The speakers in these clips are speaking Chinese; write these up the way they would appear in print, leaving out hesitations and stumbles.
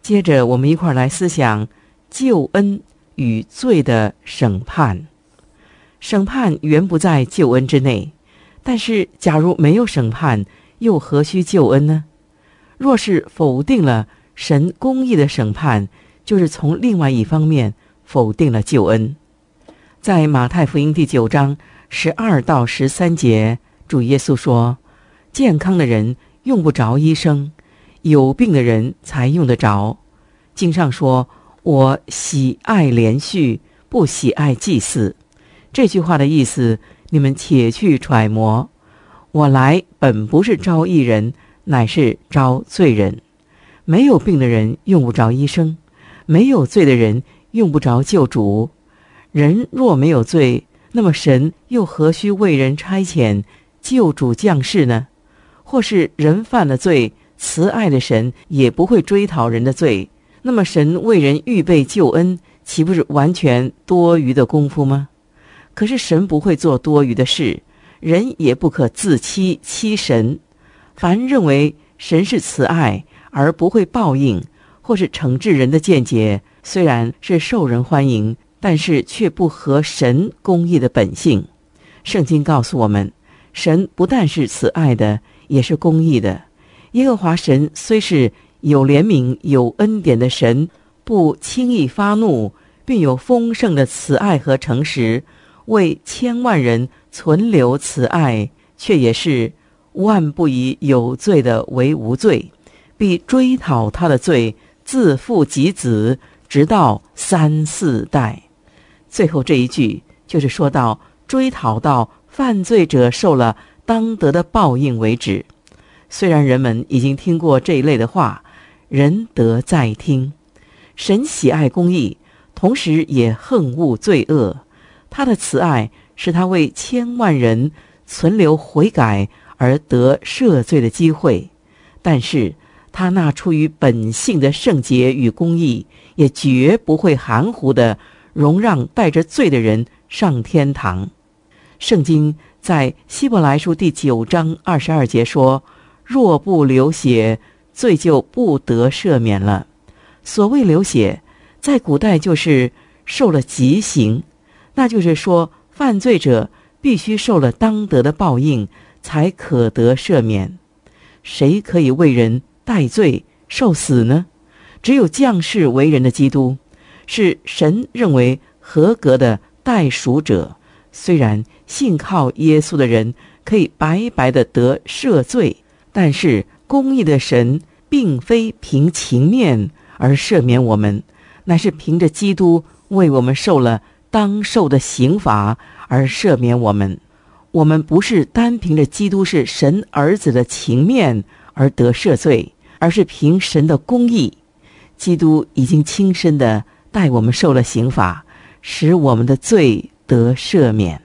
接着我们一块来思想救恩与罪的审判。审判原不在救恩之内，但是假如没有审判，又何须救恩呢？若是否定了神公义的审判，就是从另外一方面否定了救恩。在马太福音第9章12到13节，主耶稣说，健康的人用不着医生，有病的人才用得着。经上说，我喜爱连续，不喜爱祭祀。这句话的意思，你们且去揣摩。我来本不是招义人，乃是招罪人。没有病的人用不着医生，没有罪的人用不着救主。人若没有罪，那么神又何须为人差遣救主降世呢？或是人犯了罪，慈爱的神也不会追讨人的罪，那么神为人预备救恩，岂不是完全多余的功夫吗？可是神不会做多余的事，人也不可自欺欺神。凡认为神是慈爱而不会报应或是惩治人的见解，虽然是受人欢迎，但是却不合神公义的本性。圣经告诉我们，神不但是慈爱的，也是公义的。耶和华神虽是有怜悯有恩典的神，不轻易发怒，并有丰盛的慈爱和诚实，为千万人存留慈爱，却也是万不以有罪的为无罪，必追讨他的罪，自父及子，直到3、4代。最后这一句就是说到追讨到犯罪者受了当得的报应为止。虽然人们已经听过这一类的话，人得再听。神喜爱公义，同时也恨恶罪恶。他的慈爱使他为千万人存留悔改而得赦罪的机会，但是他那出于本性的圣洁与公义，也绝不会含糊地容让带着罪的人上天堂。圣经在希伯来书第9章22节说，若不流血，罪就不得赦免了。所谓流血，在古代就是受了极刑，那就是说犯罪者必须受了当得的报应，才可得赦免。谁可以为人代罪受死呢？只有降世为人的基督，是神认为合格的代赎者。虽然信靠耶稣的人可以白白的得赦罪，但是公义的神并非凭情面而赦免我们，乃是凭着基督为我们受了当受的刑罚而赦免我们。我们不是单凭着基督是神儿子的情面而得赦罪，而是凭神的公义。基督已经亲身的代我们受了刑罚，使我们的罪得赦免。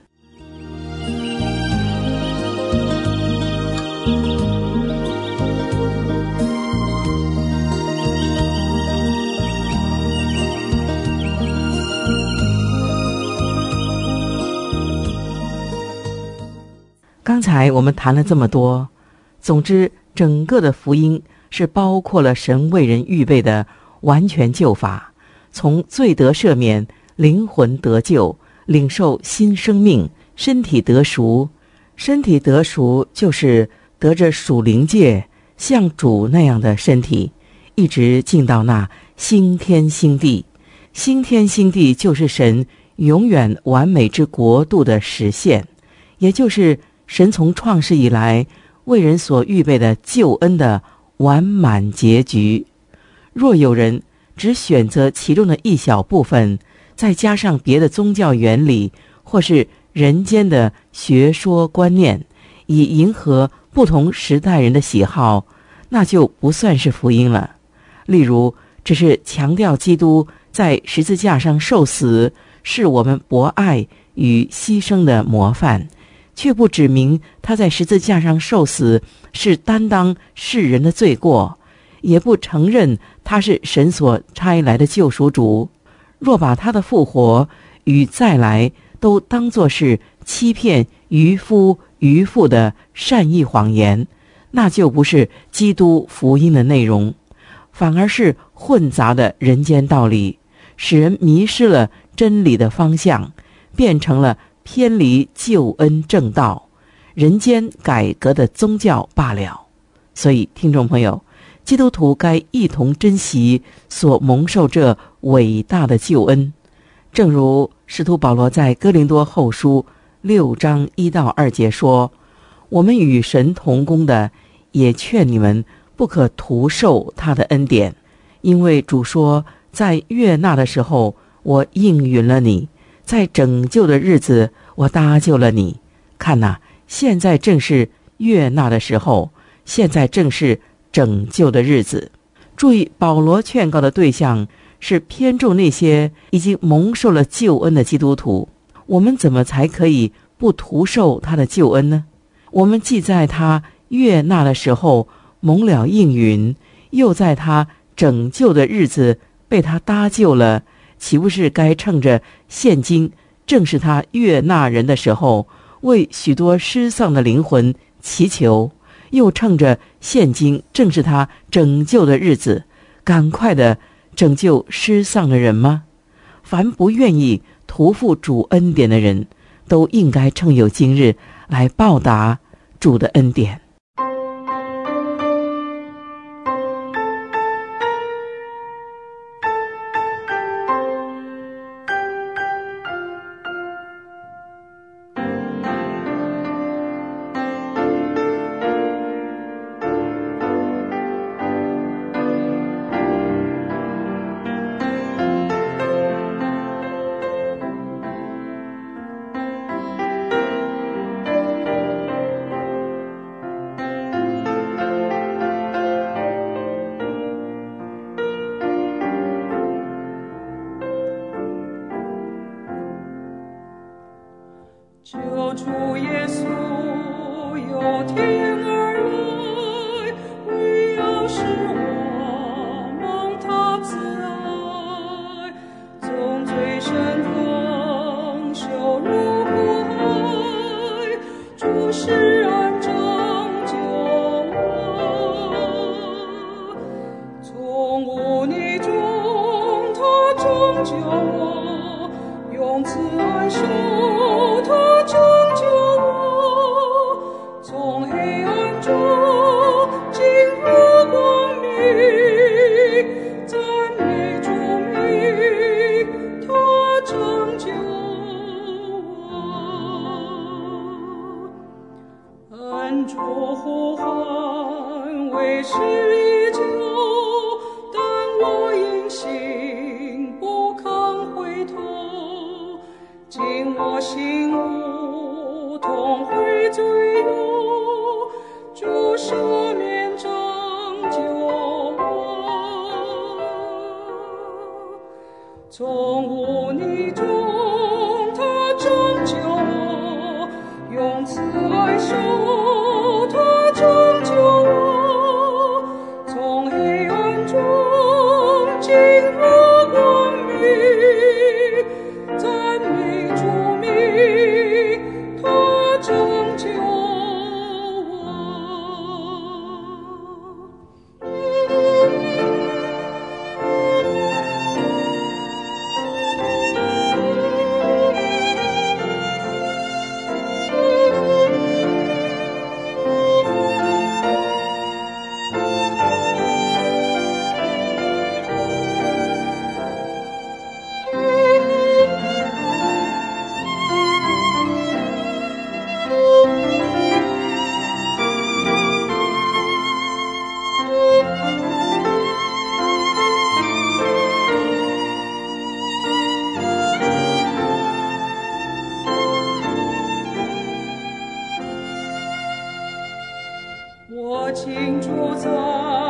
刚才我们谈了这么多，总之整个的福音是包括了神为人预备的完全救法，从罪得赦免，灵魂得救，领受新生命，身体得赎。身体得赎就是得着属灵界像主那样的身体，一直进到那新天新地。新天新地就是神永远完美之国度的实现，也就是神从创世以来为人所预备的救恩的完满结局。若有人只选择其中的一小部分，再加上别的宗教原理或是人间的学说观念，以迎合不同时代人的喜好，那就不算是福音了。例如，只是强调基督在十字架上受死是我们博爱与牺牲的模范，却不指明他在十字架上受死是担当世人的罪过，也不承认他是神所差来的救赎主。若把他的复活与再来都当作是欺骗渔夫渔妇的善意谎言，那就不是基督福音的内容。 反而是混杂的人间道理，使人迷失了真理的方向，变成了偏离救恩正道、人间改革的宗教罢了。所以听众朋友，基督徒该一同珍惜所蒙受这伟大的救恩。正如使徒保罗在哥林多后书6章1到2节说，我们与神同工的，也劝你们不可徒受他的恩典，因为主说，在悦纳的时候我应允了你，在拯救的日子我搭救了你。看哪，现在正是悦纳的时候，现在正是拯救的日子。注意，保罗劝告的对象是偏重那些已经蒙受了救恩的基督徒。我们怎么才可以不徒受他的救恩呢？我们既在他悦纳的时候蒙了应允，又在他拯救的日子被他搭救了，岂不是该趁着现今正是他悦纳人的时候，为许多失丧的灵魂祈求，又趁着现今正是他拯救的日子，赶快的拯救失丧的人吗？凡不愿意徒负主恩典的人，都应该趁有今日来报答主的恩典。 救主耶稣由天而来，为要使我蒙他慈爱，从罪深坑修入苦海，主施恩拯救我，从污泥中他拯救我，用慈爱手他拯救我，从黑暗中进入光明，赞美主名，他拯救我，恩主呼唤为时已久，但我因信不肯回头，今我心无痛悔罪忧，主赦免拯救我，从污泥中他拯救我，用慈爱手他拯救我，从黑暗中进入光明，赞美主名，他拯救我。我请主在